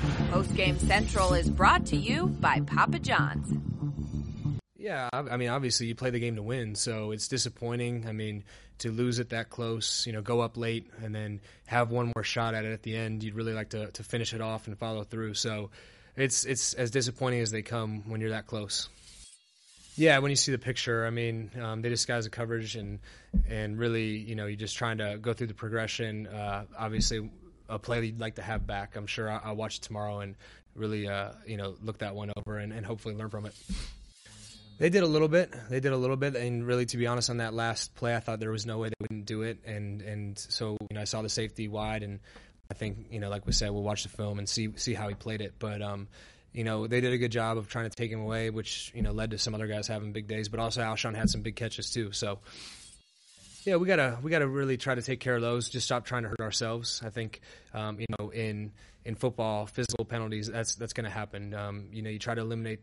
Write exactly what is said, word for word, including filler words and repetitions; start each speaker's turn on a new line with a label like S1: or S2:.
S1: Postgame Central is brought to you by Papa John's.
S2: Yeah, I mean, obviously you play the game to win, so it's disappointing. I mean, to lose it that close, you know, go up late and then have one more shot at it at the end, you'd really like to, to finish it off and follow through. So it's it's as disappointing as they come when you're that close. Yeah, when you see the picture, I mean, um, they disguise the coverage and and really, you know, you're just trying to go through the progression. Uh, obviously, a play you'd like to have back. I'm sure I'll, I'll watch it tomorrow and really, uh, you know, look that one over and, and hopefully learn from it. They did a little bit. They did a little bit, and really, to be honest, on that last play, I thought there was no way they wouldn't do it, and and so you know, I saw the safety wide, and I think, you know, like we said, we'll watch the film and see see how he played it, but um, you know, they did a good job of trying to take him away, which, you know, led to some other guys having big days, but also Alshon had some big catches too, so. Yeah, we gotta we gotta really try to take care of those. Just stop trying to hurt ourselves. I think um, you know, in in football, physical penalties, that's that's going to happen. Um, you know, you try to eliminate